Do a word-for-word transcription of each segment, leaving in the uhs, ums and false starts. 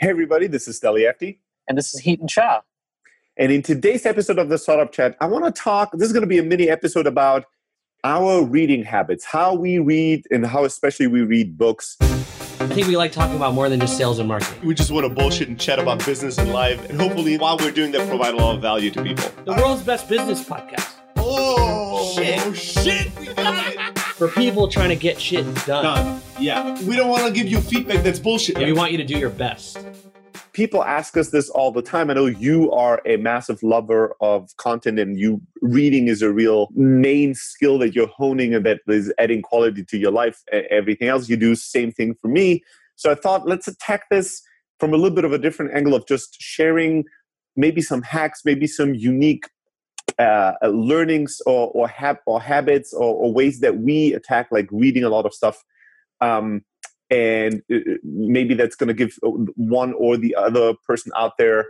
Hey everybody, this is Steli Efti. And this is Hiten Shah. And in today's episode of the Startup Chat, I want to talk, this is going to be a mini episode about our reading habits, how we read and how especially we read books. I think we like talking about more than just sales and marketing. We just want to bullshit and chat about business and life. And hopefully while we're doing that, provide a lot of value to people. The world's best business podcast. Oh, shit. shit. We got it. For people trying to get shit done. Done. Yeah. We don't want to give you feedback that's bullshit. Yeah, we want you to do your best. People ask us this all the time. I know you are a massive lover of content and you reading is a real main skill that you're honing and that is adding quality to your life. Everything else you do, same thing for me. So I thought let's attack this from a little bit of a different angle of just sharing maybe some hacks, maybe some unique uh, learnings or or, hab- or habits or, or ways that we attack like reading a lot of stuff. Um, And maybe that's going to give one or the other person out there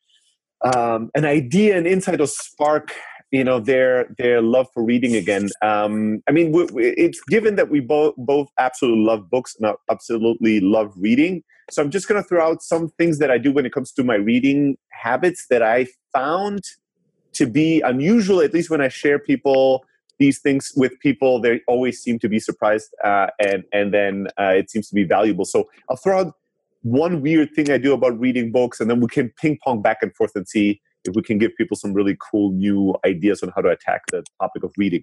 um, an idea, an insight, or spark, you know, their their love for reading again. Um, I mean, we, we, it's given that we both both absolutely love books and absolutely love reading. So I'm just going to throw out some things that I do when it comes to my reading habits that I found to be unusual, at least when I share people. These things with people, they always seem to be surprised, uh, and and then uh, it seems to be valuable. So I'll throw out one weird thing I do about reading books, and then we can ping pong back and forth and see if we can give people some really cool new ideas on how to attack the topic of reading.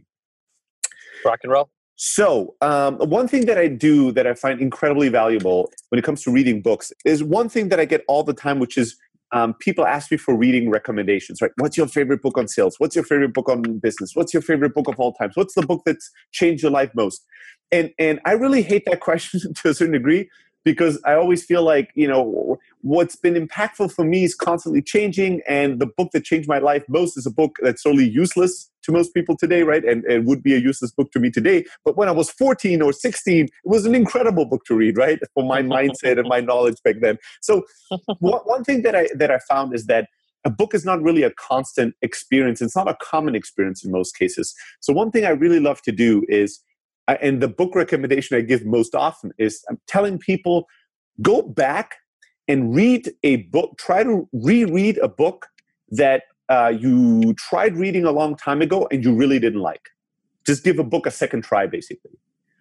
Rock and roll. So um, one thing that I do that I find incredibly valuable when it comes to reading books is one thing that I get all the time, which is Um, people ask me for reading recommendations, right? What's your favorite book on sales? What's your favorite book on business? What's your favorite book of all times? What's the book that's changed your life most? And and I really hate that question to a certain degree because I always feel like, you know, what's been impactful for me is constantly changing. And the book that changed my life most is a book that's totally useless to most people today, right? And it would be a useless book to me today. But when I was fourteen or sixteen, it was an incredible book to read, right? For my mindset and my knowledge back then. So one, one thing that I that I found is that a book is not really a constant experience. It's not a common experience in most cases. So one thing I really love to do is, and the book recommendation I give most often is I'm telling people, go back and read a book, try to reread a book that uh, you tried reading a long time ago and you really didn't like. Just give a book a second try, basically.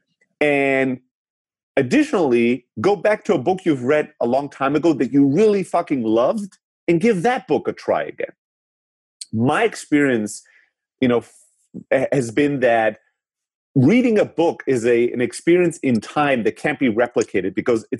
And additionally, go back to a book you've read a long time ago that you really fucking loved and give that book a try again. My experience, you know, f- has been that reading a book is a an experience in time that can't be replicated because it